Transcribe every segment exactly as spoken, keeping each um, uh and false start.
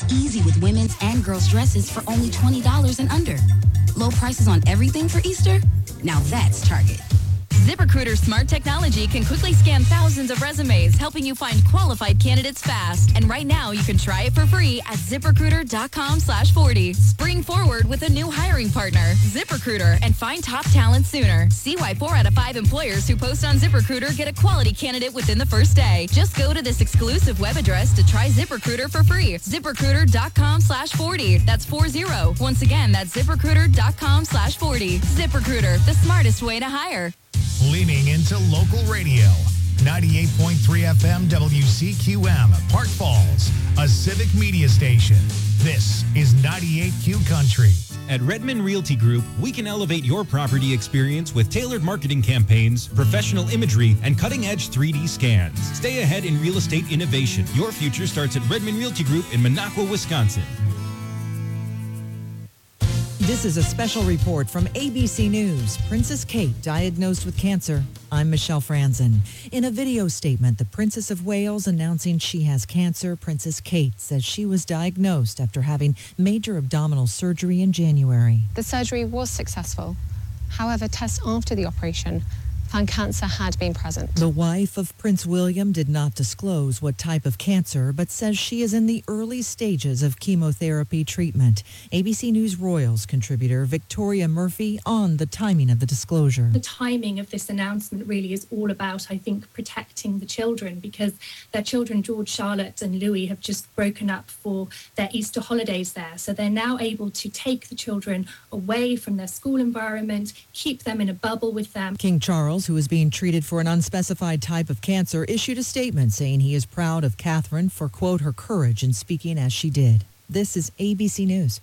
It's easy with women's and girls' dresses for only twenty dollars and under. Low prices on everything for Easter? Now that's Target. ZipRecruiter's smart technology can quickly scan thousands of resumes, helping you find qualified candidates fast. And right now, you can try it for free at ZipRecruiter.com slash 40. Spring forward with a new hiring partner, ZipRecruiter, and find top talent sooner. See why four out of five employers who post on ZipRecruiter get a quality candidate within the first day. Just go to this exclusive web address to try ZipRecruiter for free. ZipRecruiter.com slash 40. That's four zero. Once again, that's ZipRecruiter.com slash 40. ZipRecruiter, the smartest way to hire. Leaning into local radio. ninety-eight point three F M W C Q M, Park Falls, a civic media station. This is ninety-eight Q Country. At Redmond Realty Group, we can elevate your property experience with tailored marketing campaigns, professional imagery, and cutting-edge three D scans. Stay ahead in real estate innovation. Your future starts at Redmond Realty Group in Minocqua, Wisconsin. This is a special report from A B C News. Princess Kate diagnosed with cancer. I'm Michelle Franzen. In a video statement, the Princess of Wales announcing she has cancer, Princess Kate says she was diagnosed after having major abdominal surgery in January. The surgery was successful. However, tests after the operation found cancer had been present. The wife of Prince William did not disclose what type of cancer, but says she is in the early stages of chemotherapy treatment. A B C News Royals contributor Victoria Murphy on the timing of the disclosure. The timing of this announcement really is all about, I think, protecting the children, because their children, George, Charlotte and Louis, have just broken up for their Easter holidays there. So they're now able to take the children away from their school environment, keep them in a bubble with them. King Charles, who is being treated for an unspecified type of cancer, issued a statement saying he is proud of Catherine for, quote, her courage in speaking as she did. This is A B C News.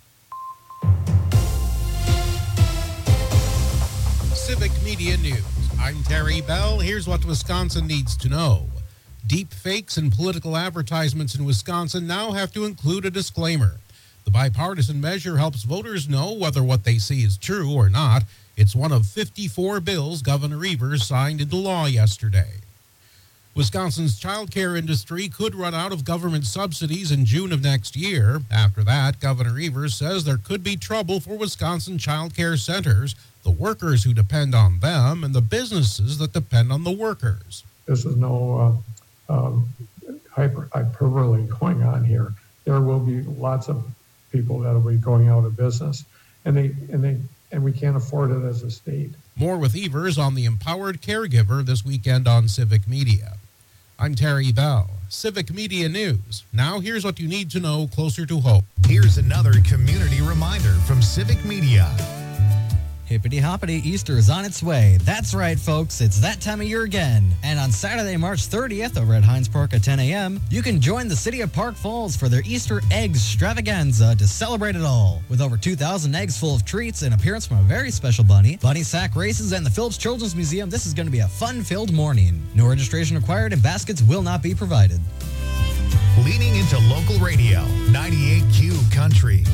Civic Media News. I'm Terry Bell. Here's what Wisconsin needs to know. Deep fakes and political advertisements in Wisconsin now have to include a disclaimer. The bipartisan measure helps voters know whether what they see is true or not. It's one of fifty-four bills Governor Evers signed into law yesterday. Wisconsin's child care industry could run out of government subsidies in June of next year. After that, Governor Evers says there could be trouble for Wisconsin child care centers, the workers who depend on them, and the businesses that depend on the workers. This is no uh, um, hyper, hyperbole going on here. There will be lots of people that will be going out of business, and they and they. and we can't afford it as a state. More with Evers on the Empowered Caregiver this weekend on Civic Media. I'm Terry Bell, Civic Media News. Now here's what you need to know closer to home. Here's another community reminder from Civic Media. Hippity hoppity, Easter is on its way. That's right, folks. It's that time of year again. And on Saturday, March thirtieth, over at Heinz Park at ten a.m., you can join the city of Park Falls for their Easter Eggs Extravaganza to celebrate it all. With over two thousand eggs full of treats and appearance from a very special bunny, bunny sack races, and the Phillips Children's Museum, this is going to be a fun-filled morning. No registration required and baskets will not be provided. Leaning into local radio, ninety-eight Q Country.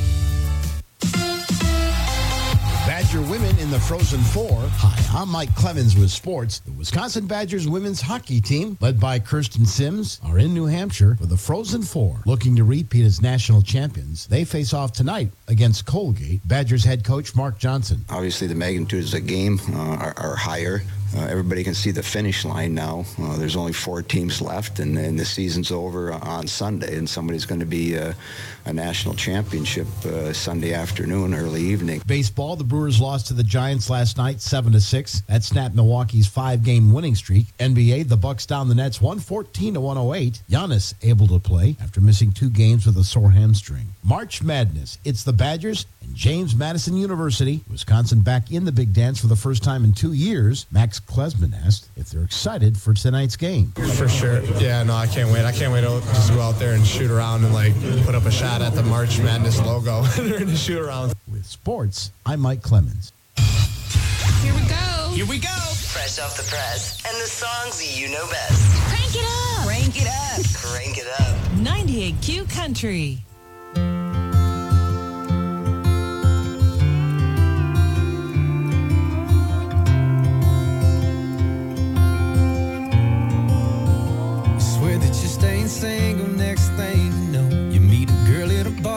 Badger women in the Frozen Four. Hi, I'm Mike Clemens with sports. The Wisconsin Badgers women's hockey team, led by Kirsten Sims, are in New Hampshire for the Frozen Four. Looking to repeat as national champions, they face off tonight against Colgate. Badgers head coach Mark Johnson. Obviously, the magnitudes of the game uh, are, are higher. Uh, everybody can see the finish line now. Uh, there's only four teams left, and, and the season's over on Sunday, and somebody's going to be uh, a national championship uh, Sunday afternoon, early evening. Baseball, the Brewers lost to the Giants last night, seven to six. That snapped Milwaukee's five-game winning streak. N B A, the Bucks down the Nets one fourteen to one oh eight. Giannis able to play after missing two games with a sore hamstring. March Madness. It's the Badgers and James Madison University. Wisconsin back in the big dance for the first time in two years. Max Klesman asked if they're excited for tonight's game. For sure. Yeah, no, I can't wait. I can't wait to just go out there and shoot around and, like, put up a shot at the March Madness logo and shoot around. With sports, I'm Mike Clemens. Here we go. Here we go. Fresh off the press and the songs you know best. Crank it up. Crank it up. Crank it up. ninety-eight Q Country. Single, next thing you know, you meet a girl at a bar.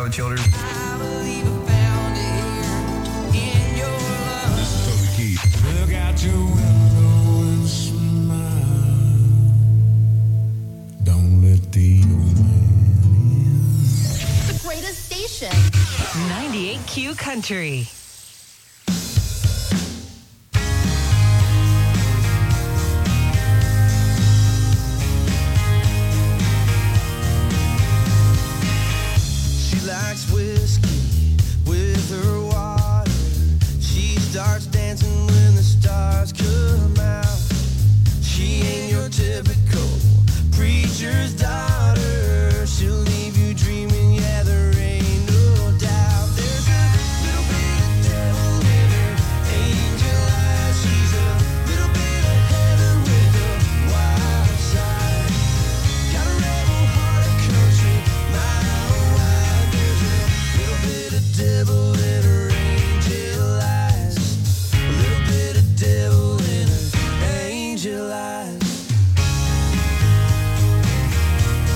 the children. This is Toby Keith. Look out your window and smile. Don't let the old man in. The greatest station. ninety-eight Q Country. She likes whiskey with her water. She starts dancing when the stars come out. She ain't your typical preacher's daughter. She'll leave you dreaming, yeah, there ain't no doubt. There's a little bit of devil in her angel eyes. She's a little bit of heaven with a wild side. Got a rebel heart of country, mile wide. There's a little bit of devil in her angel eyes. A little bit of devil in her angel eyes.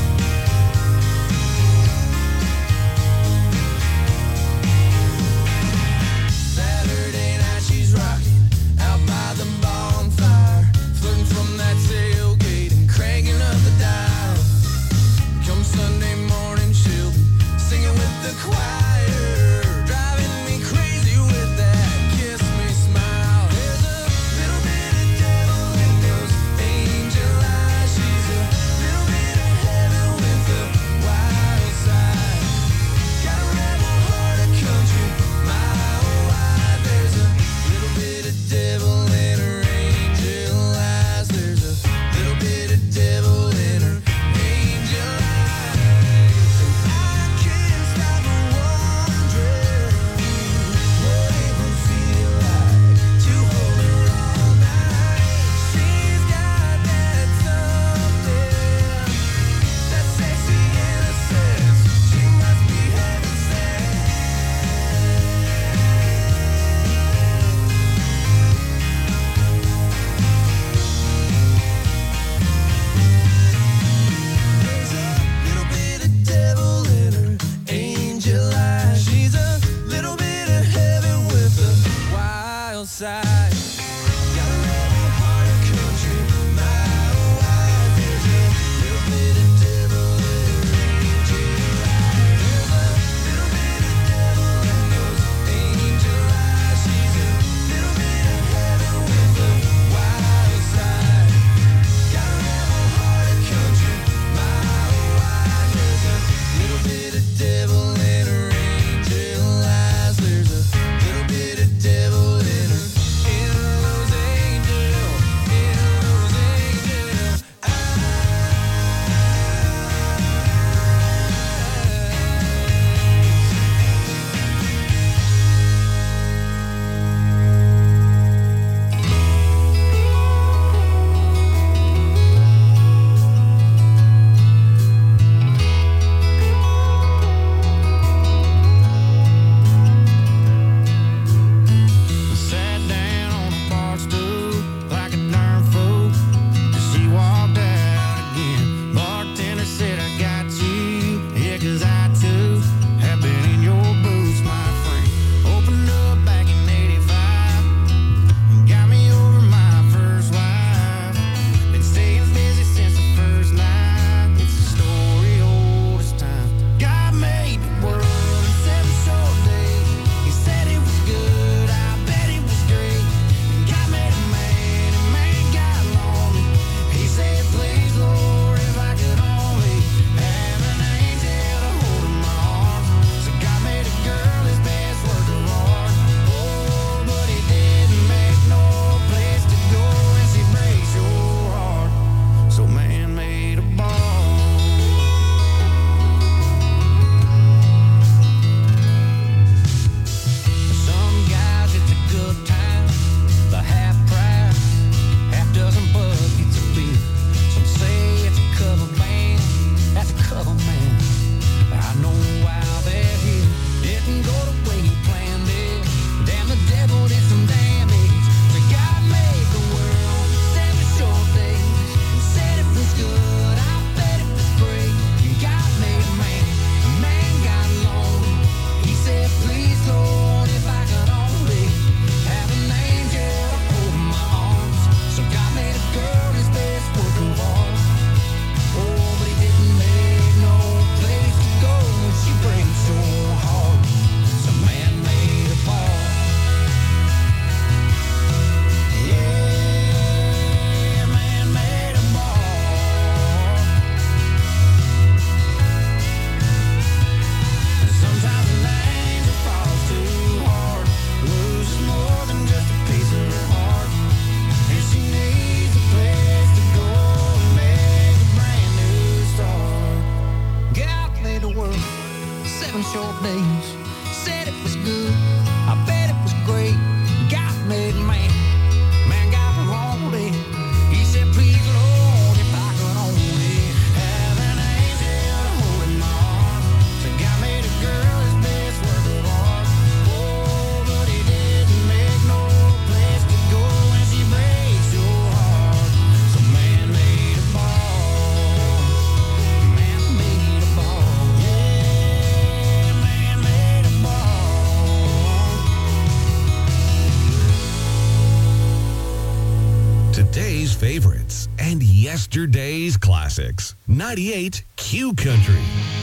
Yesterday's classics. ninety-eight Q Country.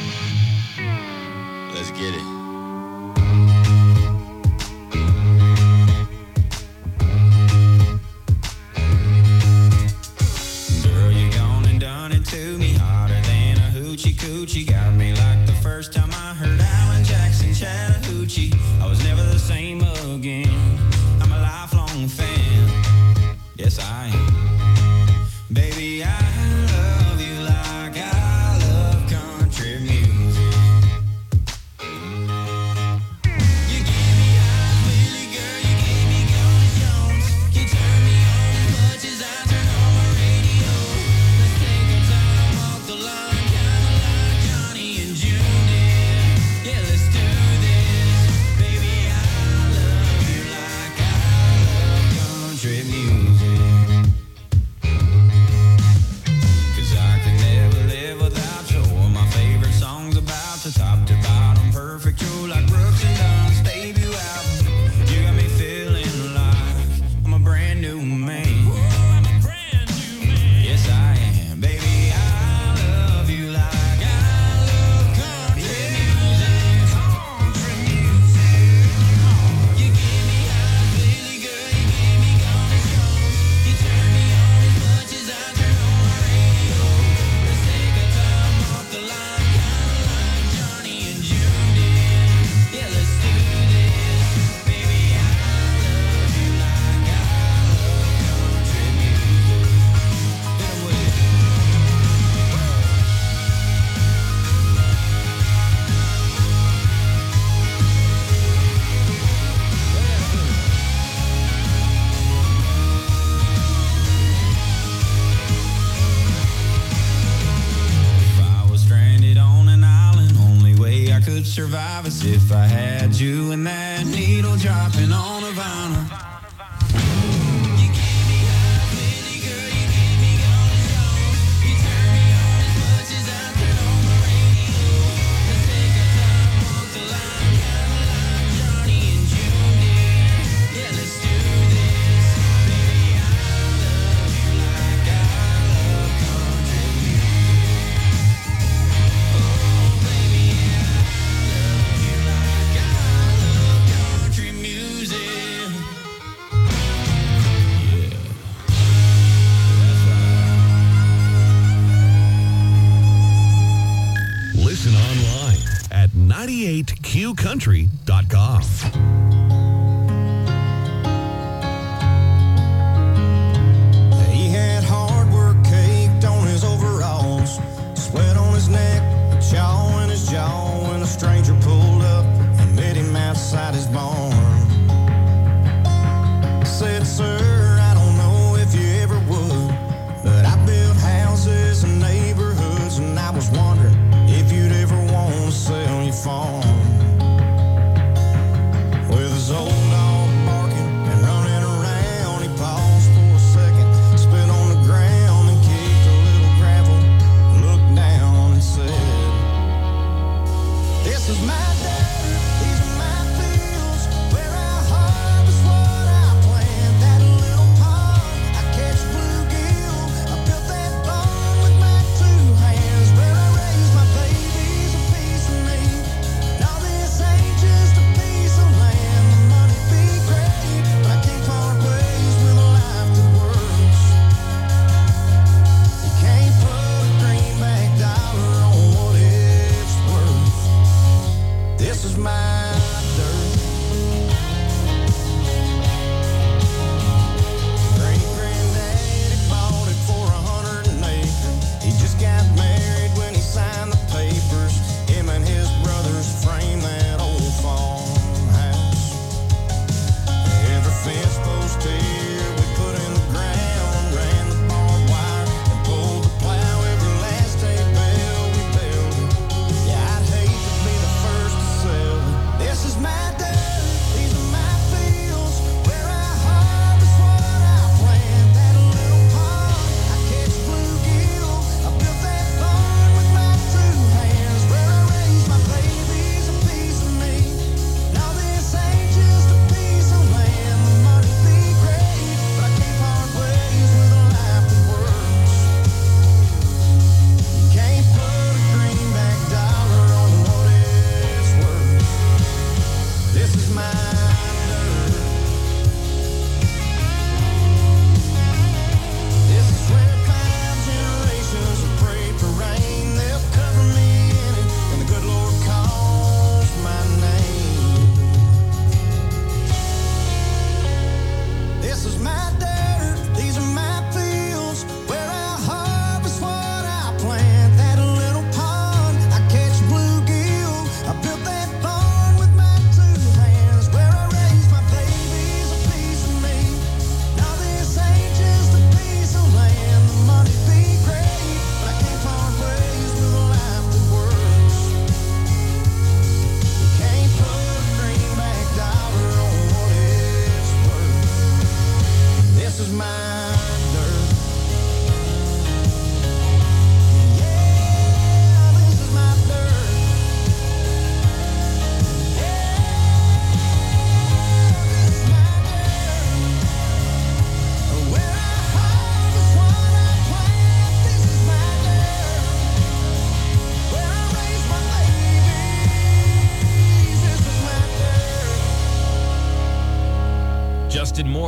Let's get it. Girl, you gone and done it to me, harder than a hoochie coochie. Got me like the first time I heard Alan Jackson Chattahoochee. I was never the same again. I'm a lifelong fan. Yes, I am. Baby, I love you like I love country music. You give me eyes, Willie, girl, you give me Gordon Jones. You turn me on as much as I turn on my radio. Let's take our time off the line, kinda like Johnny and June did. Yeah, let's do this. Baby, I love you like I love country music. Cause I could never live without you. My favorite song's about to top to bottom, perfect, true like Brooks and Dunn's debut album. You got me feeling like I'm a brand new man. I'm a brand new man. Yes, I am. Baby, I love you like I love country music. Country music. You give me eyes, Billy, girl, you give me Gordon Jones. You turn me on as much as I turn on my radio. Let's take our time off the line, kinda like Johnny and June did. Yeah, let's do this. Baby, I love you like I love country music. Hit 'em with it. If I was stranded on an island, only way I could survive is if I had you and that needle dropping on a vinyl. You give me eyes, Billy, girl, you give me Gordon Jones. You turn me on as much as I turn on my radio. Let's take our time off the line, kinda like Johnny and June did. Yeah, let's do this. Baby, I love you like I love country music. Oh, baby, I love you like I love country music. Yeah, that's right. Listen online at ninety-eight q country dot com. He had hard work caked on his overalls, sweat on his neck, a chaw in his jaw, when a stranger pulled up and met him outside his barn. Said, sir, I don't know if you ever would, but I built houses and neighborhoods, and I was wondering if you'd ever want to sell your farm. Well, this old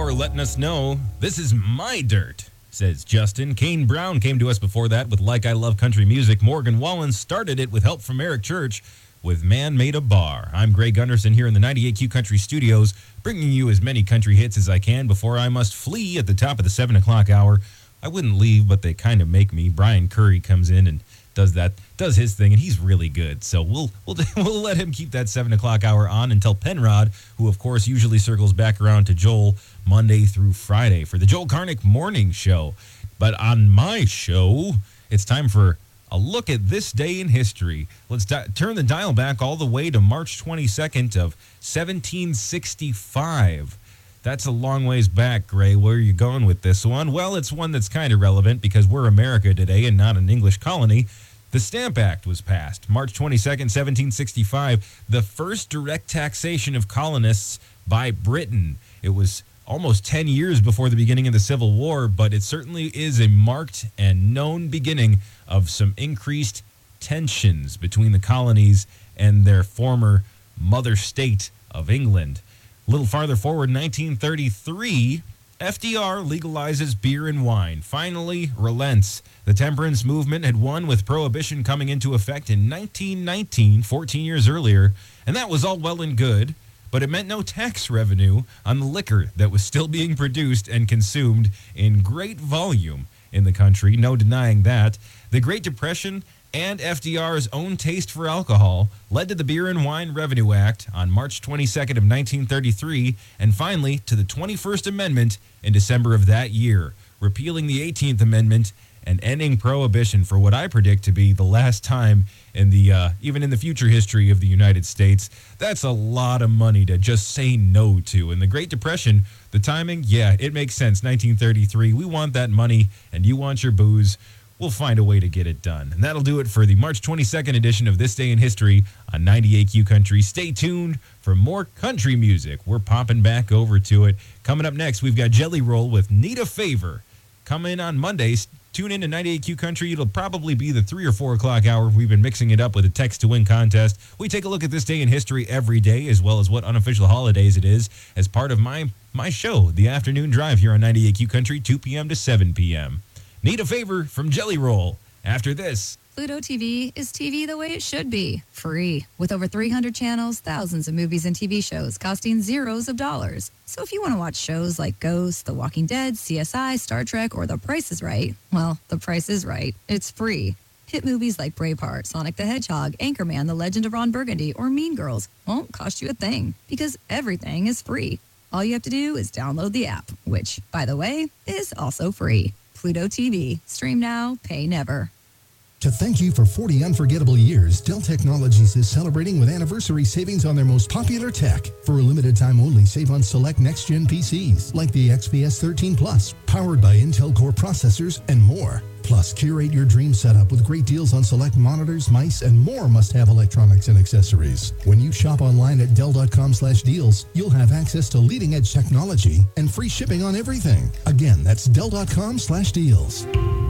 hour letting us know this is my dirt, says Justin. Kane Brown came to us before that with Like I Love Country Music. Morgan Wallen started it with help from Eric Church with Man Made a Bar. I'm Greg Gunderson here in the ninety-eight Q Country Studios, bringing you as many country hits as I can before I must flee at the top of the seven o'clock hour. I wouldn't leave, but they kind of make me. Brian Curry comes in and does that, does his thing, and he's really good. So we'll we'll we'll let him keep that seven o'clock hour on until Penrod, who of course usually circles back around to Joel Monday through Friday for the Joel Karnick Morning Show. But on my show, it's time for a look at this day in history. Let's di- turn the dial back all the way to March twenty-second of seventeen sixty-five. That's a long ways back, Gray. Where are you going with this one? Well, it's one that's kind of relevant because we're America today and not an English colony. The Stamp Act was passed March twenty-second, seventeen sixty-five, the first direct taxation of colonists by Britain. It was almost ten years before the beginning of the Civil War, but it certainly is a marked and known beginning of some increased tensions between the colonies and their former mother state of England. A little farther forward, nineteen thirty-three, F D R legalizes beer and wine, finally relents. The temperance movement had won with Prohibition coming into effect in nineteen nineteen, fourteen years earlier, and that was all well and good, but it meant no tax revenue on the liquor that was still being produced and consumed in great volume in the country, no denying that. The Great Depression and F D R's own taste for alcohol led to the Beer and Wine Revenue Act on March twenty-second of nineteen thirty-three, and finally to the twenty-first Amendment in December of that year, repealing the eighteenth Amendment and ending Prohibition for what I predict to be the last time in the uh, even in the future history of the United States. That's a lot of money to just say no to. In the Great Depression, the timing, yeah, it makes sense. nineteen thirty-three, we want that money and you want your booze. We'll find a way to get it done. And that'll do it for the March twenty-second edition of This Day in History on ninety-eight Q Country. Stay tuned for more country music. We're popping back over to it. Coming up next, we've got Jelly Roll with Need a Favor. Come in on Mondays. Tune in to ninety-eight Q Country. It'll probably be the three or four o'clock hour. We've been mixing it up with a text to win contest. We take a look at this day in history every day, as well as what unofficial holidays it is, as part of my my show, The Afternoon Drive, here on ninety-eight Q Country, two p.m. to seven p.m. Need a Favor from Jelly Roll. After this, Pluto T V is T V the way it should be, free. With over three hundred channels, thousands of movies and T V shows costing zeros of dollars. So if you want to watch shows like Ghost, The Walking Dead, C S I, Star Trek, or The Price is Right, well, The Price is Right. It's free. Hit movies like Braveheart, Sonic the Hedgehog, Anchorman, The Legend of Ron Burgundy, or Mean Girls won't cost you a thing because everything is free. All you have to do is download the app, which, by the way, is also free. Pluto T V. Stream now, pay never. To thank you for forty unforgettable years, Dell Technologies is celebrating with anniversary savings on their most popular tech. For a limited time only, save on select next-gen P Cs like the X P S thirteen Plus, powered by Intel Core processors and more. Plus, curate your dream setup with great deals on select monitors, mice, and more must-have electronics and accessories. When you shop online at Dell.com slash deals, you'll have access to leading-edge technology and free shipping on everything. Again, that's Dell.com slash deals.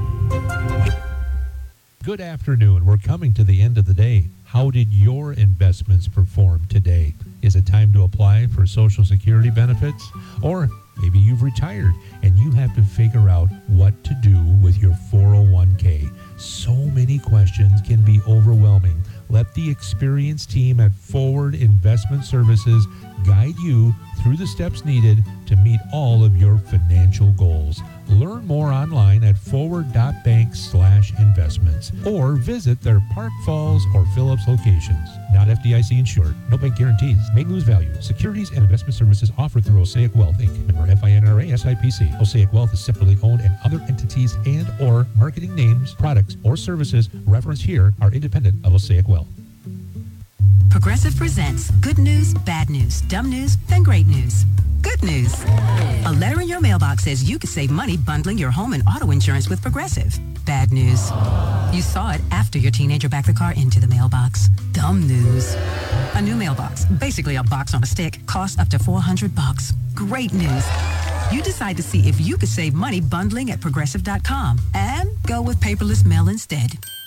Good afternoon. We're coming to the end of the day. How did your investments perform today? Is it time to apply for Social Security benefits? Or maybe you've retired and you have to figure out what to do with your four oh one k. So many questions can be overwhelming. Let the experienced team at Forward Investment Services guide you through the steps needed to meet all of your financial goals. Learn more online at forward.bank slash investments or visit their Park Falls or Phillips locations. Not F D I C insured. No bank guarantees. May lose value. Securities and investment services offered through Osaic Wealth, Incorporated. Member F I N R A S I P C. Osaic Wealth is separately owned, and other entities and or marketing names, products, or services referenced here are independent of Osaic Wealth. Progressive presents good news, bad news, dumb news, and great news. Good news. A letter in your mailbox says you could save money bundling your home and auto insurance with Progressive. Bad news. You saw it after your teenager backed the car into the mailbox. Dumb news. A new mailbox, basically a box on a stick, costs up to four hundred bucks. Great news. You decide to see if you could save money bundling at progressive dot com and go with paperless mail instead.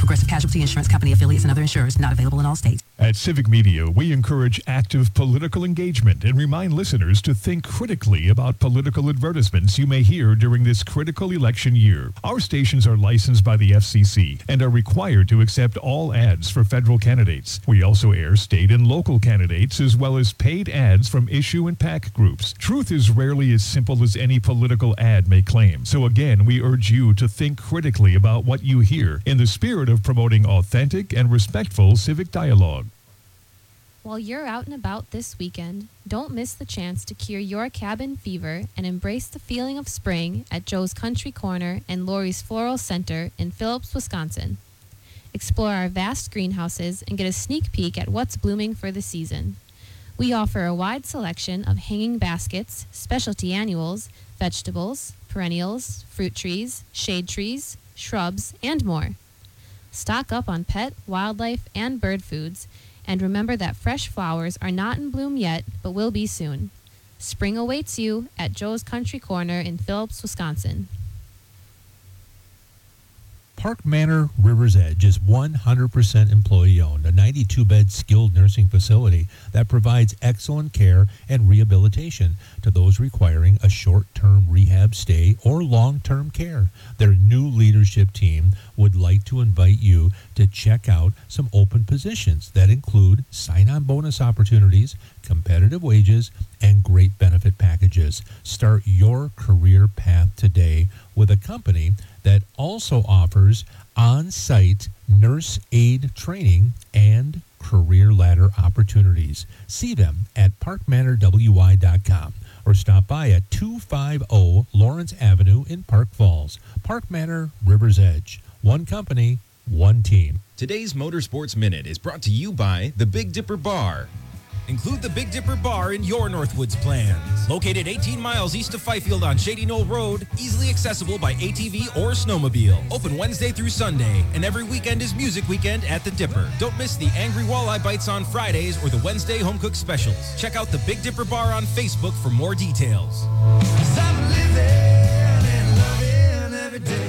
Progressive Casualty Insurance Company affiliates and other insurers not available in all states. At Civic Media, we encourage active political engagement and remind listeners to think critically about political advertisements you may hear during this critical election year. Our stations are licensed by the F C C and are required to accept all ads for federal candidates. We also air state and local candidates as well as paid ads from issue and PAC groups. Truth is rarely as simple as any political ad may claim. So again, we urge you to think critically about what you hear in the spirit of promoting authentic and respectful civic dialogue. While you're out and about this weekend, don't miss the chance to cure your cabin fever and embrace the feeling of spring at Joe's Country Corner and Lori's Floral Center in Phillips, Wisconsin. Explore our vast greenhouses and get a sneak peek at what's blooming for the season. We offer a wide selection of hanging baskets, specialty annuals, vegetables, perennials, fruit trees, shade trees, shrubs, and more. Stock up on pet, wildlife, and bird foods, and remember that fresh flowers are not in bloom yet, but will be soon. Spring awaits you at Joe's Country Corner in Phillips, Wisconsin. Park Manor River's Edge is one hundred percent employee-owned, a ninety-two bed skilled nursing facility that provides excellent care and rehabilitation to those requiring a short-term rehab stay or long-term care. Their new leadership team would like to invite you to check out some open positions that include sign-on bonus opportunities, competitive wages, and great benefit packages. Start your career path today with a company that also offers on-site nurse aid training and career ladder opportunities. See them at park manor w y dot com or stop by at two fifty Lawrence Avenue in Park Falls. Park Manor River's Edge. One company, one team. Today's Motorsports Minute is brought to you by the Big Dipper Bar. Include the Big Dipper Bar in your Northwoods plans. Located eighteen miles east of Fifield on Shady Knoll Road, easily accessible by A T V or snowmobile. Open Wednesday through Sunday, and every weekend is Music Weekend at the Dipper. Don't miss the Angry Walleye Bites on Fridays or the Wednesday Home Cook Specials. Check out the Big Dipper Bar on Facebook for more details. I'm living and loving every day.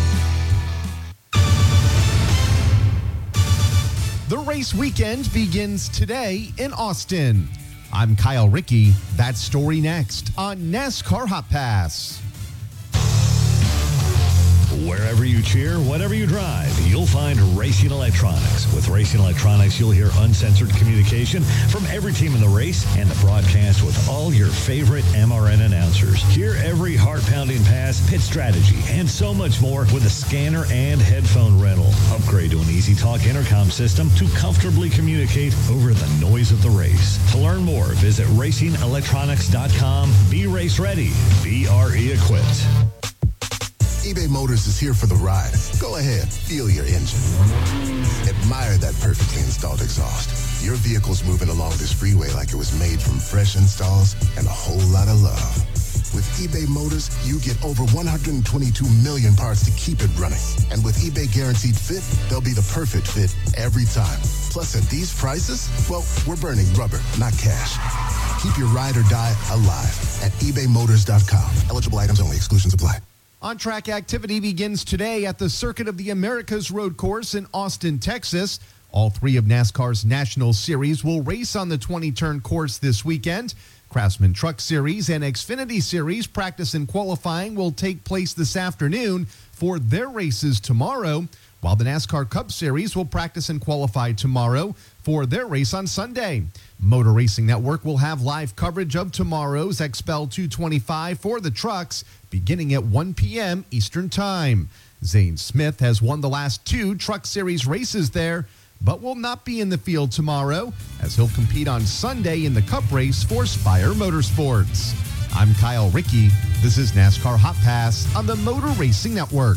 The race weekend begins today in Austin. I'm Kyle Rickey. That story next on NASCAR Hot Pass. Wherever you cheer, whatever you drive, you'll find Racing Electronics. With Racing Electronics, you'll hear uncensored communication from every team in the race and the broadcast with all your favorite M R N announcers. Hear every heart-pounding pass, pit strategy, and so much more with a scanner and headphone rental. Upgrade to an Easy Talk intercom system to comfortably communicate over the noise of the race. To learn more, visit racing electronics dot com. Be race ready. Be R E equipped. eBay Motors is here for the ride. Go ahead, feel your engine. Admire that perfectly installed exhaust. Your vehicle's moving along this freeway like it was made from fresh installs and a whole lot of love. With eBay Motors, you get over one hundred twenty-two million parts to keep it running. And with eBay Guaranteed Fit, they'll be the perfect fit every time. Plus, at these prices, well, we're burning rubber, not cash. Keep your ride or die alive at ebay motors dot com. Eligible items only. Exclusions apply. On-track activity begins today at the Circuit of the Americas Road Course in Austin, Texas. All three of NASCAR's National Series will race on the twenty-turn course this weekend. Craftsman Truck Series and Xfinity Series practice and qualifying will take place this afternoon for their races tomorrow, while the NASCAR Cup Series will practice and qualify tomorrow for their race on Sunday. Motor Racing Network will have live coverage of tomorrow's X P L two twenty-five for the trucks beginning at one p.m. Eastern Time. Zane Smith has won the last two Truck Series races there, but will not be in the field tomorrow as he'll compete on Sunday in the Cup race for Spire Motorsports. I'm Kyle Rickey. This is NASCAR Hot Pass on the Motor Racing Network.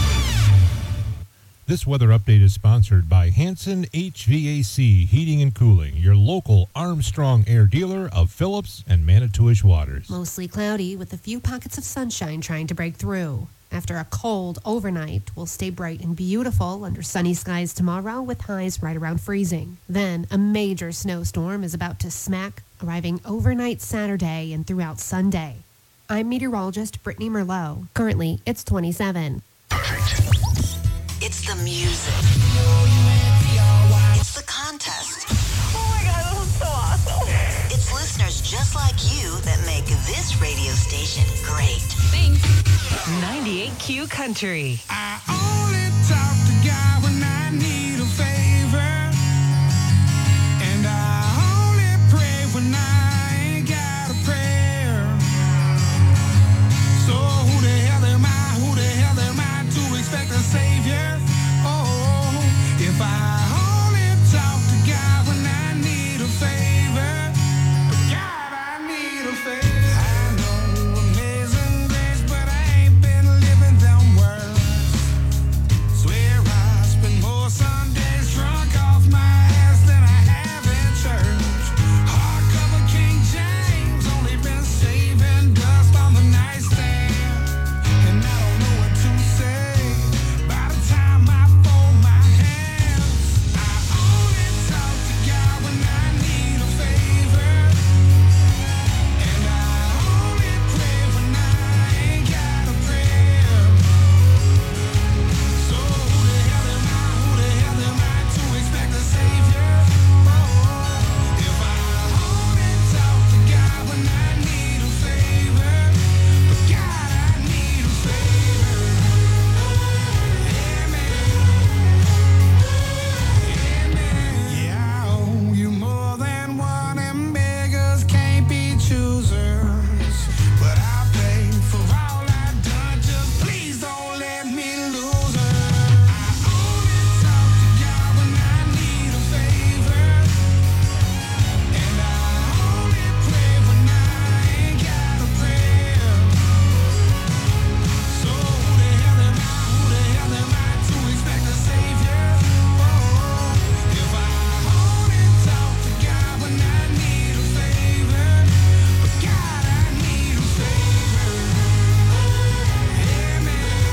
This weather update is sponsored by Hanson H V A C Heating and Cooling, your local Armstrong Air dealer of Phillips and Manitowish waters. Mostly cloudy with a few pockets of sunshine trying to break through. After a cold overnight, we'll stay bright and beautiful under sunny skies tomorrow with highs right around freezing. Then a major snowstorm is about to smack, arriving overnight Saturday and throughout Sunday. I'm meteorologist Brittany Merlot. Currently, it's twenty-seven. It's the music. this radio station great. Thanks. ninety-eight Q Country. I only talk to God when I need a favor. And I only pray when I ain't got a prayer. So who the hell am I? Who the hell am I to expect a savior? Oh, if I only talk to God when I need a favor. But God, I need a favor. I know amazing grace, but I ain't been living them words. Swear I spend more Sundays drunk off my ass than I have in church. Hardcover King James, only been saving dust on the nightstand. And I don't know what to say by the time I fold my hands. I only talk to God when I need a favor. And I only pray when I ain't got a prayer. So who the hell am I? Who the hell am I to expect a savior? Oh, if I only talk to God when I need a favor. But God, I need a favor. Yeah, I owe you more than one, and beggars can't be choosers. But I'll pay for all I've done. Just please don't let me lose her. I only talk to God when I need a favor. And I only pray when I ain't got a prayer. So who the hell am I? Who the hell am I to expect a savior? Oh, if I only talk to God when I need a favor. But God, I need a favor. Amen.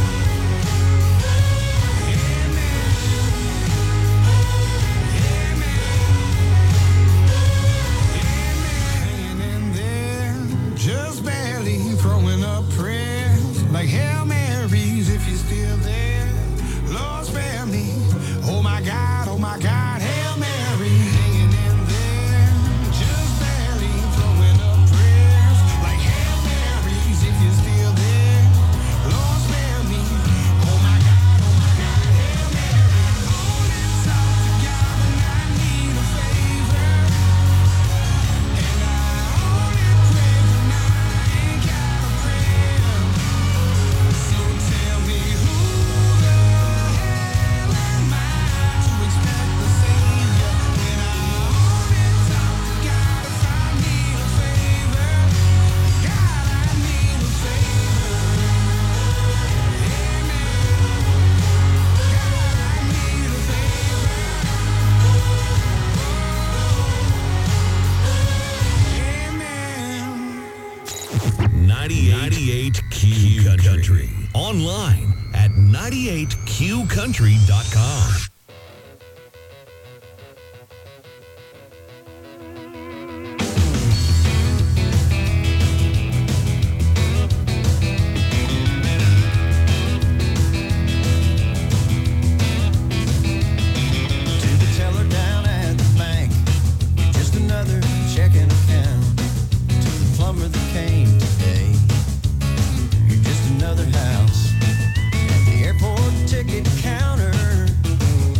Hanging in there, just barely throwing up prayers like Hail Marys if you're still there. Lord, spare me. Oh my God, oh my God, Hail Mary. Hanging in there, just barely throwing up prayers like Hail Marys if you're still there. Lord, spare me. Oh my God, oh my God, Hail Mary. Only talk to God when I need a favor. And I only pray when I ain't got a prayer. So tell me who the hell am I to expect the savior when I only talk to God if I need a favor? God, I need a favor. Amen. God, I need a favor. Amen. ninety-eight Q Country. Online at ninety-eight Q country dot com. To the teller down at the bank, you're just another checking account. To the plumber that came today, you're just another house. At the airport ticket counter,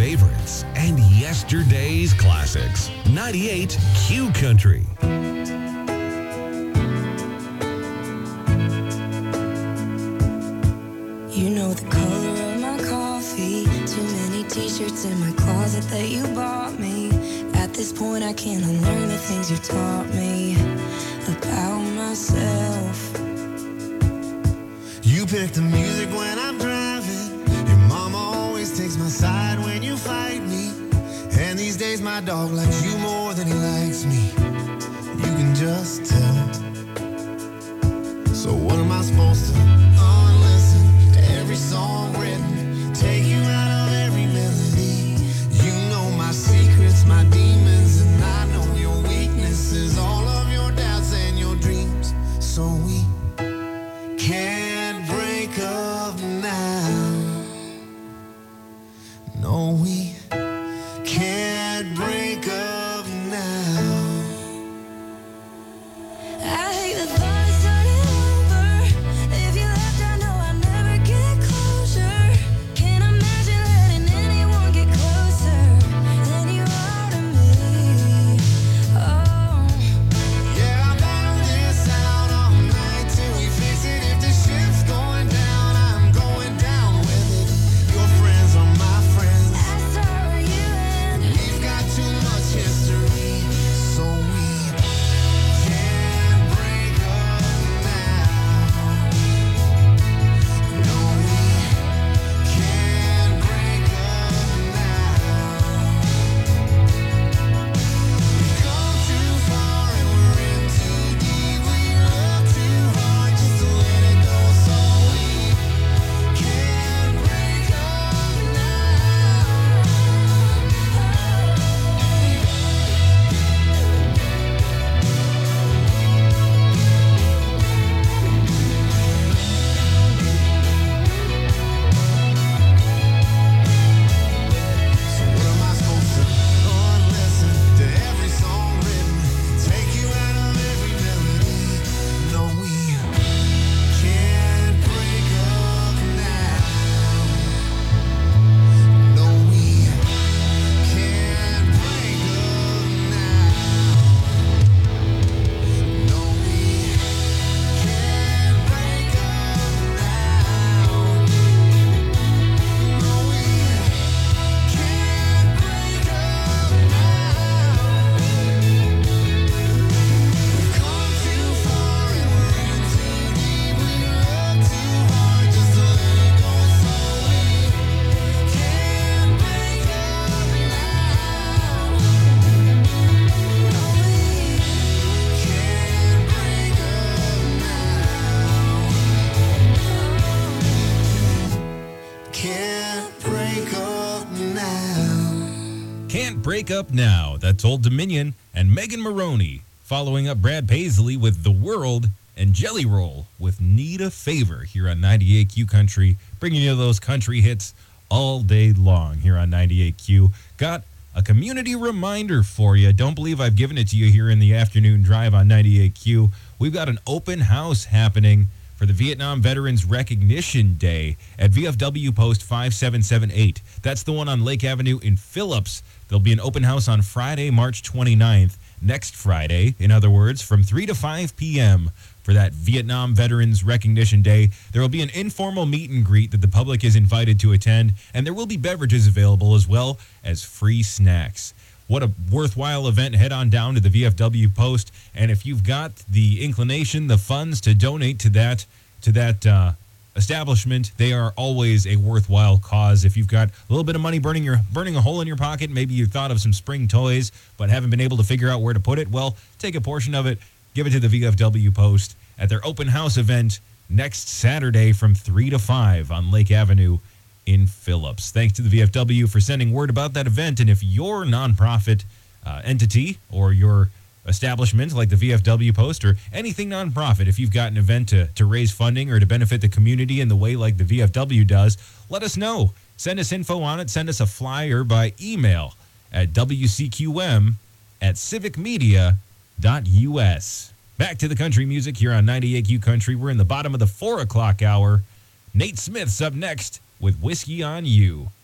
favorites and yesterday's classics. ninety-eight Q Country. You know the color of my coffee. Too many t-shirts in my closet that you bought me. At this point I can't unlearn the things you taught me about myself. You pick the music when I'm driving. Your mama always takes my side when you fight me. And these days my dog likes you more than he likes me. You can just tell. So what am I supposed to unlisten to every song written? Take you out of every melody. You know my secrets, my demons, and I know your weaknesses. All of your doubts and your dreams. So we can't break up now. No, we can't break up now. I hate the thought of starting over. If you left, I know I'll never get closure. Can't imagine letting anyone get closer than you are to me. Oh, Yeah, I'll battle this out all night till we fix it. If the ship's going down, I'm going down with it. Your friends are my friends. I start with you and We've got too much history, so we can't break up now. No, we can't break up now. We've come too far and we're in too deep. We love too hard just to let it go, so we can't break up now. So what am I supposed to unlisten to every song written? Take you out of every melody. No, we can't break up now. No, we can't break up now. No, we can't break up now. No, we can't break up now. We've come too far and we're in too deep. We love too hard just to let it go, so we can't break up now. No, we can't break up now. Can't break up now. Can't Break Up Now. That's Old Dominion and Megan Maroney. Following up Brad Paisley with The World and Jelly Roll with Need a Favor here on ninety-eight Q Country. Bringing you those country hits all day long here on ninety-eight Q. Got a community reminder for you. Don't believe I've given it to you here in the afternoon drive on ninety-eight Q. We've got an open house happening for the Vietnam Veterans Recognition Day at V F W Post five seven seven eight. That's the one on Lake Avenue in Phillips. There'll be an open house on Friday, March twenty-ninth, next Friday, in other words, from three to five p.m. for that Vietnam Veterans Recognition Day. There will be an informal meet and greet that the public is invited to attend, and there will be beverages available as well as free snacks. What a worthwhile event. Head on down to the V F W Post, and if you've got the inclination, the funds to donate to that to that uh, establishment, they are always a worthwhile cause. If you've got a little bit of money burning your burning a hole in your pocket, maybe you thought of some spring toys but haven't been able to figure out where to put it, well, take a portion of it, give it to the V F W Post at their open house event next Saturday from three to five on Lake Avenue in Phillips. Thanks to the V F W for sending word about that event. And if your nonprofit uh, entity or your establishment like the V F W Post or anything nonprofit, if you've got an event to, to raise funding or to benefit the community in the way like the V F W does, let us know. Send us info on it. Send us a flyer by email at W C Q M at civic media dot U S. Back to the country music here on ninety-eight Q Country. We're in the bottom of the four o'clock hour. Nate Smith's up next with Whiskey on You.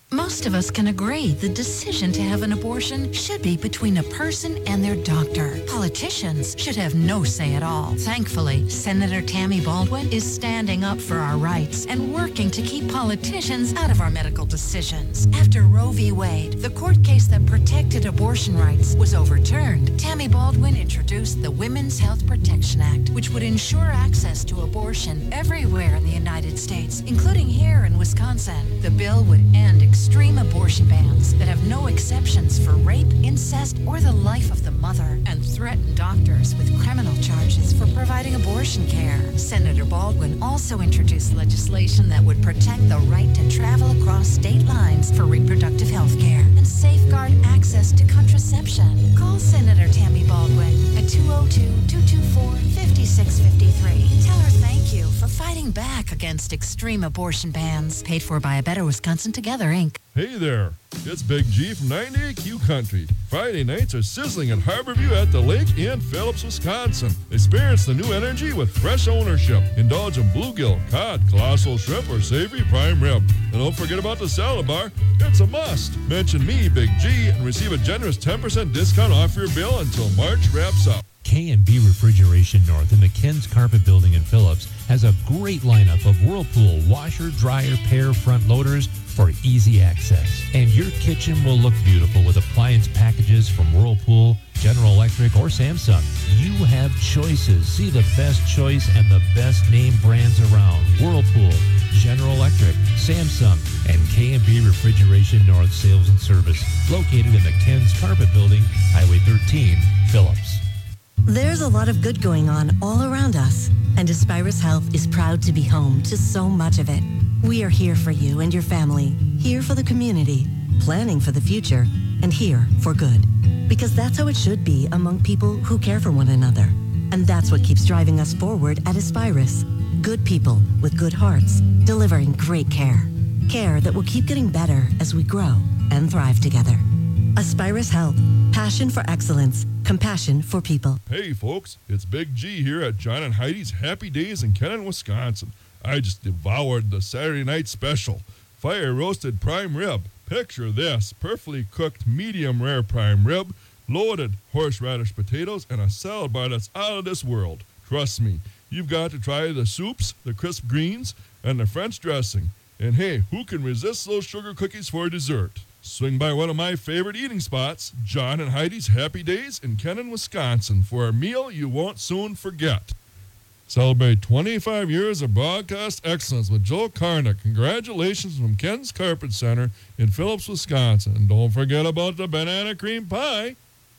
Most of us can agree the decision to have an abortion should be between a person and their doctor. Politicians should have no say at all. Thankfully, Senator Tammy Baldwin is standing up for our rights and working to keep politicians out of our medical decisions. After Roe v. Wade, the court case that protected abortion rights, was overturned, Tammy Baldwin introduced the Women's Health Protection Act, which would ensure access to abortion everywhere in the United States, including here in Wisconsin. The bill would end extreme abortion bans that have no exceptions for rape, incest, or the life of the mother, and threaten doctors with criminal charges for providing abortion care. Senator Baldwin also introduced legislation that would protect the right to travel across state lines for reproductive health care and safeguard access to contraception. Call Senator Tammy Baldwin at two oh two, two two four, five six five three. Tell her thank you for fighting back against extreme abortion bans. Paid for by A Better Wisconsin Together, Incorporated. Hey there, it's Big G from ninety-eight Q Country. Friday nights are sizzling at Harborview at the lake in Phillips, Wisconsin. Experience the new energy with fresh ownership. Indulge in bluegill, cod, colossal shrimp, or savory prime rib. And don't forget about the salad bar. It's a must. Mention me, Big G, and receive a generous ten percent discount off your bill until March wraps up. K and B Refrigeration North in the Ken's Carpet Building in Phillips has a great lineup of Whirlpool washer, dryer, pair front loaders for easy access. And your kitchen will look beautiful with appliance packages from Whirlpool, General Electric, or Samsung. You have choices. See the best choice and the best name brands around. Whirlpool, General Electric, Samsung, and K and B Refrigeration North Sales and Service, located in the Ken's Carpet Building, Highway thirteen, Phillips. There's a lot of good going on all around us, and Aspirus Health is proud to be home to so much of it. We are here for you and your family, here for the community, planning for the future, and here for good. Because that's how it should be among people who care for one another. And that's what keeps driving us forward at Aspirus. Good people with good hearts, delivering great care. Care that will keep getting better as we grow and thrive together. Aspirus Health. Passion for excellence. Compassion for people. Hey, folks. It's Big G here at John and Heidi's Happy Days in Kennon, Wisconsin. I just devoured the Saturday night special. Fire roasted prime rib. Picture this. Perfectly cooked medium rare prime rib, loaded horseradish potatoes, and a salad bar that's out of this world. Trust me, you've got to try the soups, the crisp greens, and the French dressing. And hey, who can resist those sugar cookies for dessert? Swing by one of my favorite eating spots, John and Heidi's Happy Days in Kennon, Wisconsin, for a meal you won't soon forget. Celebrate twenty-five years of broadcast excellence with Joe Karnick. Congratulations from Ken's Carpet Center in Phillips, Wisconsin. And don't forget about the banana cream pie.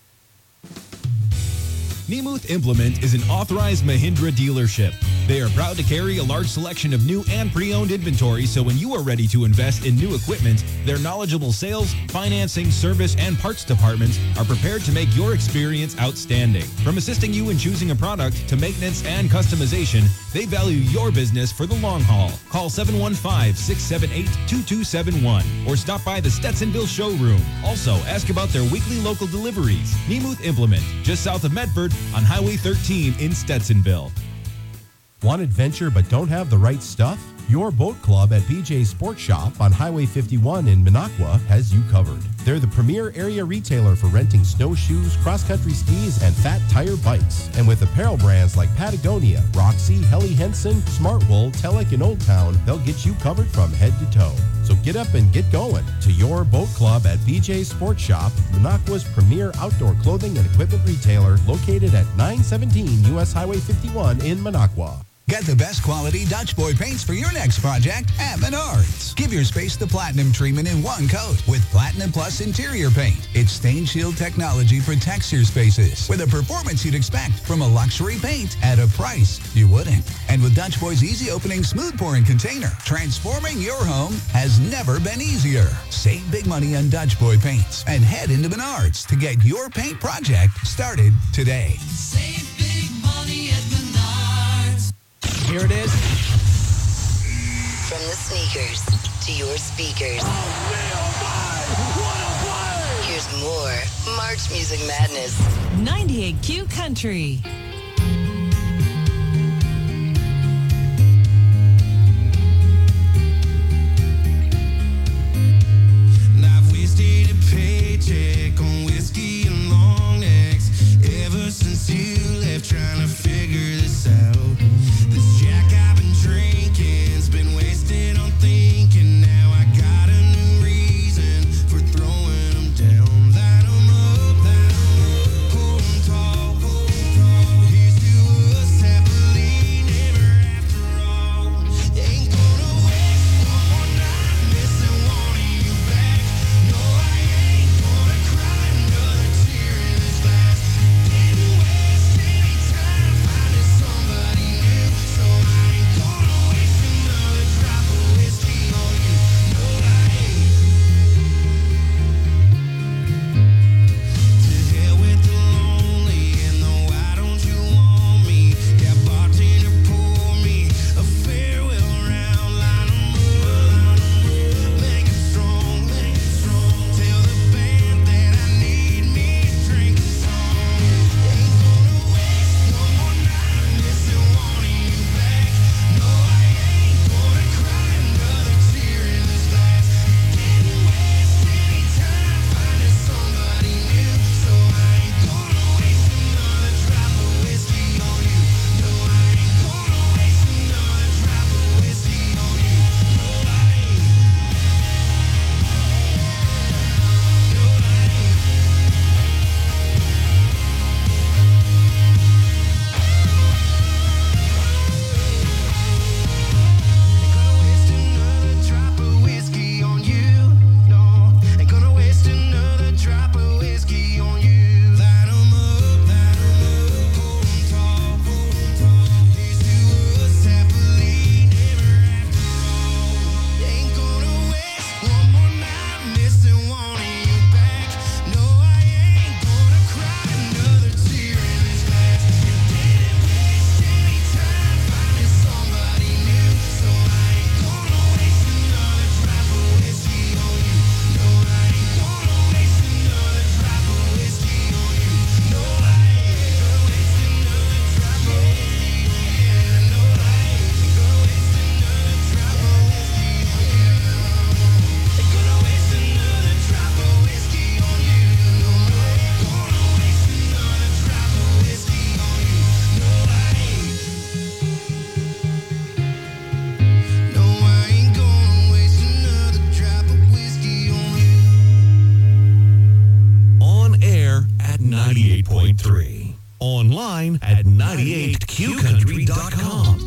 Nemuth Implement is an authorized Mahindra dealership. They are proud to carry a large selection of new and pre-owned inventory, so when you are ready to invest in new equipment, their knowledgeable sales, financing, service, and parts departments are prepared to make your experience outstanding. From assisting you in choosing a product to maintenance and customization, they value your business for the long haul. Call seven one five, six seven eight, two two seven one or stop by the Stetsonville showroom. Also, ask about their weekly local deliveries. Nemuth Implement, just south of Medford on Highway thirteen in Stetsonville. Want adventure but don't have the right stuff? Your boat club at B J Sports Shop on Highway fifty-one in Minocqua has you covered. They're the premier area retailer for renting snowshoes, cross-country skis, and fat tire bikes. And with apparel brands like Patagonia, Roxy, Helly Hansen, Smartwool, Telek, and Old Town, they'll get you covered from head to toe. So get up and get going to your boat club at B J Sports Shop, Minocqua's premier outdoor clothing and equipment retailer, located at nine seventeen U S Highway fifty-one in Minocqua. Get the best quality Dutch Boy paints for your next project at Menards. Give your space the platinum treatment in one coat with Platinum Plus interior paint. Its stain shield technology protects your spaces with a performance you'd expect from a luxury paint at a price you wouldn't. And with Dutch Boy's easy opening, smooth pouring container, transforming your home has never been easier. Save big money on Dutch Boy paints and head into Menards to get your paint project started today. Save big money at Menards. Here it is. From the sneakers to your speakers. Here's more March Music Madness. ninety-eight Q Country. three. Online at ninety-eight q country dot com.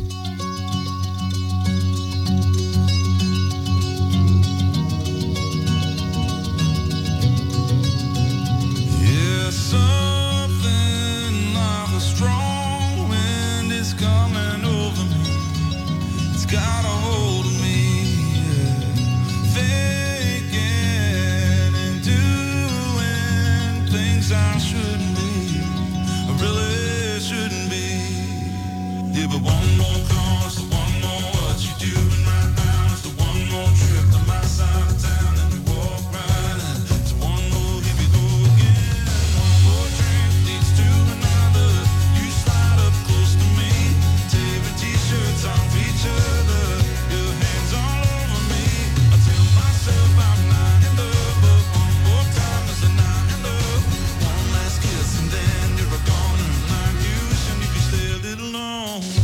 Yeah, something like a strong wind is coming over me. It's got a hold of me. Yeah. Thinking and doing things I shouldn't be. I really shouldn't be. Yeah, but one more call is the one more what you doing right now. It's the one more trip to my side of town and you walk right in. It's one more here we go again. One more drink leads to another. You slide up close to me, tearing t-shirts off each other. Your hands all over me. I tell myself I'm not in love, but one more time is not in love. One last kiss and then you're gone. And I'm wishing you could stay a little longer.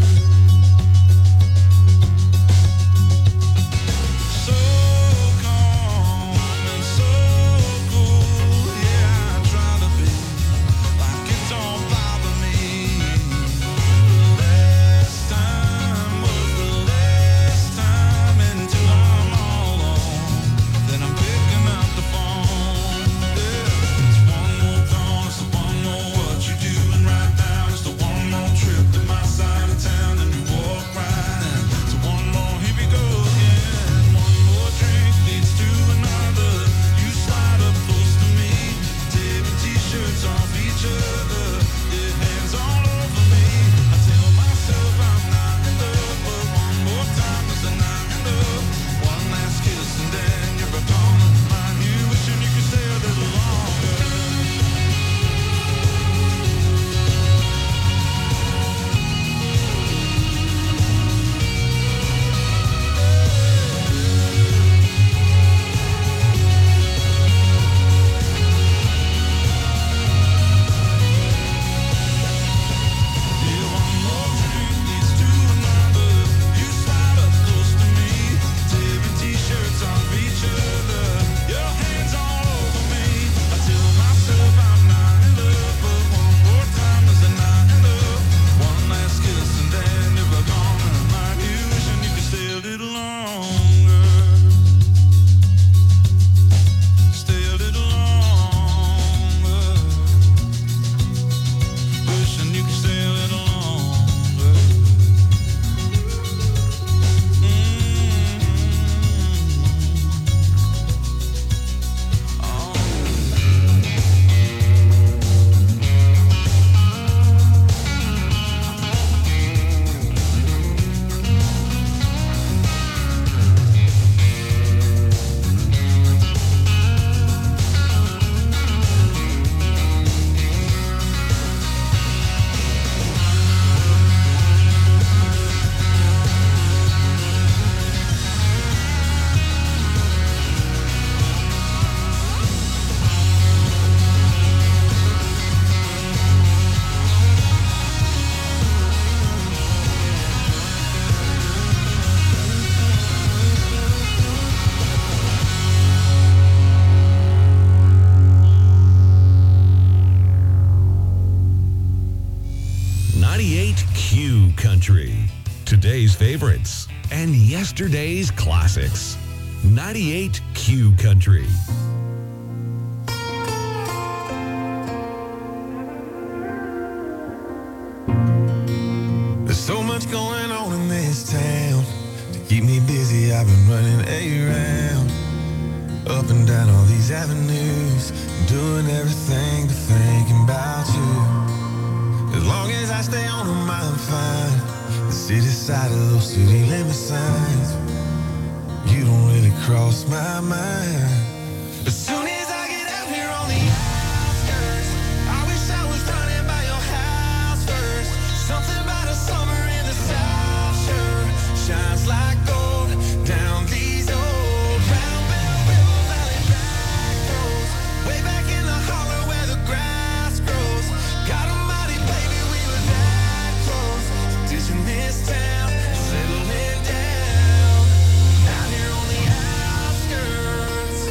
So calm and so cool, yeah, I try to be like it don't bother me. Last time was the last time until I'm all alone. Then I'm picking up the phone. Yeah, it's one more call, it's the one more what you doing right now. It's the one more trip to my side of town and you walk right in. So one more, here we go again. One more drink leads to another. You slide up close to me, tearing t-shirts off each other. Your hands all over me. I tell myself I'm not in love, but one more time is not enough. One last kiss and then you're gone. I'm you wishing you could stay a little longer. Yeah, one more drink leads to another. You slide up close to me, tearing t-shirts off each other. Your hands all over me. I tell myself I'm not in love, but one more time is not enough. One last kiss and then you're gone. And I'm you wishing you could stay a little longer. Stay a little longer. Wishing you could stay a little longer. ninety-eight Q Country. Today's favorites and yesterday's classics. ninety-eight Q Country. There's so much going on in this town. To keep me busy, I've been running around. Up and down all these avenues. Doing everything but thinking about you. As long as I stay on them, I'm fine. The city side of those city limit signs. You don't really cross my mind. As soon as I get out here on the outskirts, I wish I was running by your house first. Something about a summer in the South sure shines like gold down these old round bell river valley back roads. Way back in the hollow where the grass grows. God almighty, baby, we were that close. Ditching this town, settling down. Out here on the outskirts.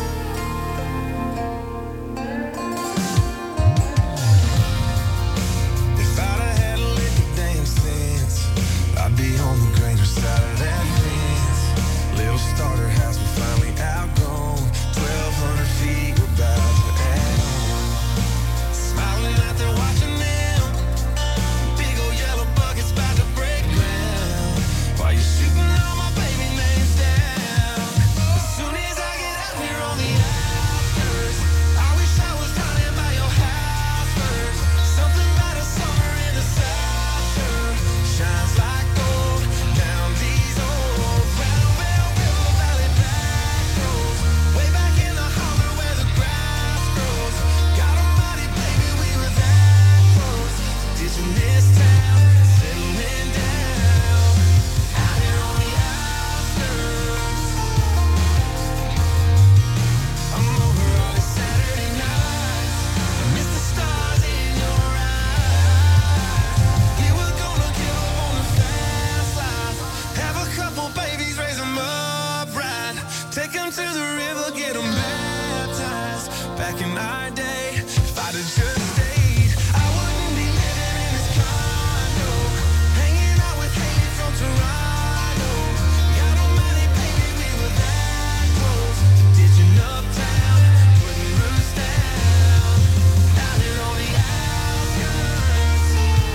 Take them to the river, get them baptized. Back in our day, if I'd have just stayed, I wouldn't be living in this condo, hanging out with Haley from Toronto. God almighty, baby, we were that close to ditching uptown, putting roots down, down here on the outskirts.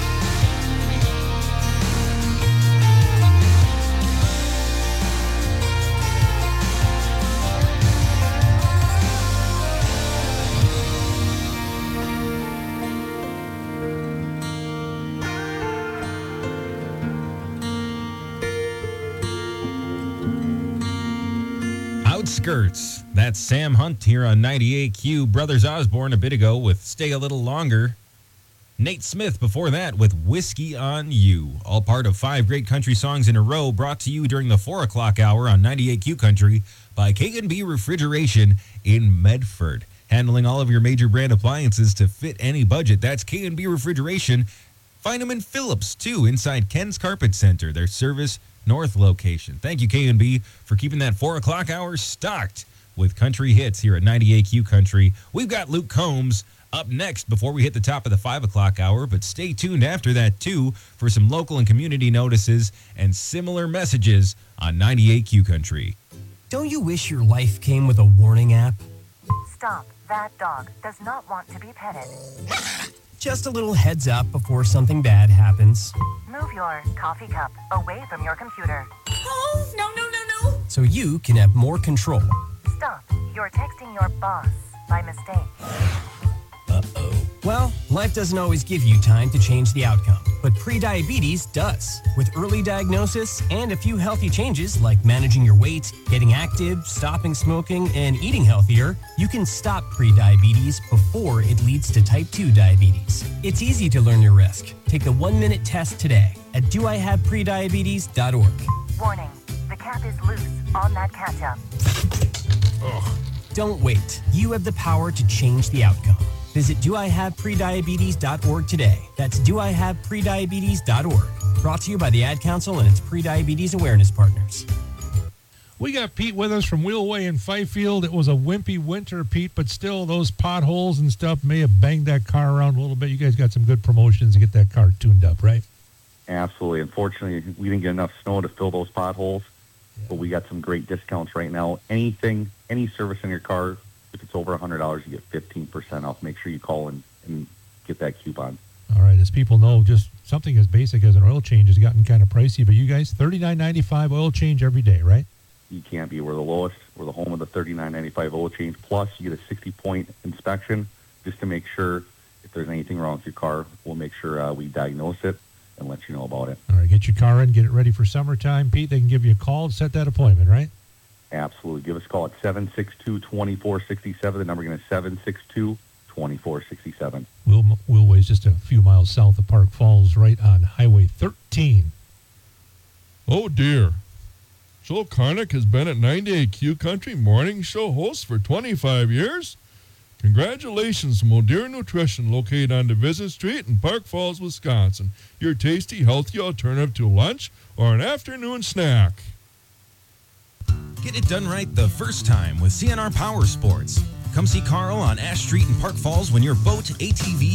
Outskirts. That's Sam Hunt here on ninety-eight Q. Brothers Osborne a bit ago with Stay a Little Longer. Nate Smith before that with Whiskey on You. All part of five great country songs in a row brought to you during the four o'clock hour on ninety-eight Q Country by K and B Refrigeration in Medford. Handling all of your major brand appliances to fit any budget. That's K and B Refrigeration. Find them in Phillips, too, inside Ken's Carpet Center, their Service North location. Thank you, K and B, for keeping that four o'clock hour stocked with country hits here at ninety-eight Q Country. We've got Luke Combs up next before we hit the top of the five o'clock hour, but stay tuned after that, too, for some local and community notices and similar messages on ninety-eight Q Country. Don't you wish your life came with a warning app? Stop. That dog does not want to be petted. Just a little heads up before something bad happens. Move your coffee cup away from your computer. Oh, no, no, no, no. So you can have more control. Stop. You're texting your boss by mistake. Uh-oh. Well, life doesn't always give you time to change the outcome, but prediabetes does. With early diagnosis and a few healthy changes like managing your weight, getting active, stopping smoking, and eating healthier, you can stop prediabetes before it leads to type two diabetes. It's easy to learn your risk. Take the one-minute test today at do I have prediabetes dot org. Warning. The cap is loose on that ketchup. Ugh. Don't wait. You have the power to change the outcome. Visit do I have prediabetes dot org today. That's do I have prediabetes dot org. Brought to you by the Ad Council and its prediabetes awareness partners. We got Pete with us from Wheelway in Fifield. It was a wimpy winter, Pete, but still those potholes and stuff may have banged that car around a little bit. You guys got some good promotions to get that car tuned up, right? Absolutely. Unfortunately, we didn't get enough snow to fill those potholes, yeah. But we got some great discounts right now. Anything, any service in your car, if it's over one hundred dollars, you get fifteen percent off. Make sure you call and, and get that coupon. All right. As people know, just something as basic as an oil change has gotten kind of pricey, but you guys, thirty-nine ninety-five oil change every day, right? You can't be. We're the lowest. We're the home of the thirty-nine ninety-five oil change. Plus, you get a sixty-point inspection just to make sure if there's anything wrong with your car, we'll make sure uh, we diagnose it and let you know about it. All right. Get your car in, get it ready for summertime. Pete, they can give you a call and set that appointment, right? Absolutely. Give us a call at seven six two, two four six seven. The number again is seven six two, two four six seven. Wheel, Wheelway's just a few miles south of Park Falls, right on Highway thirteen. Oh, dear. Joel Karnick has been at ninety-eight Q Country Morning Show host for twenty-five years. Congratulations, Modern Nutrition, located on Division Street in Park Falls, Wisconsin. Your tasty, healthy alternative to lunch or an afternoon snack. Get it done right the first time with C N R Power Sports. Come see Carl on Ash Street in Park Falls when your boat, A T V,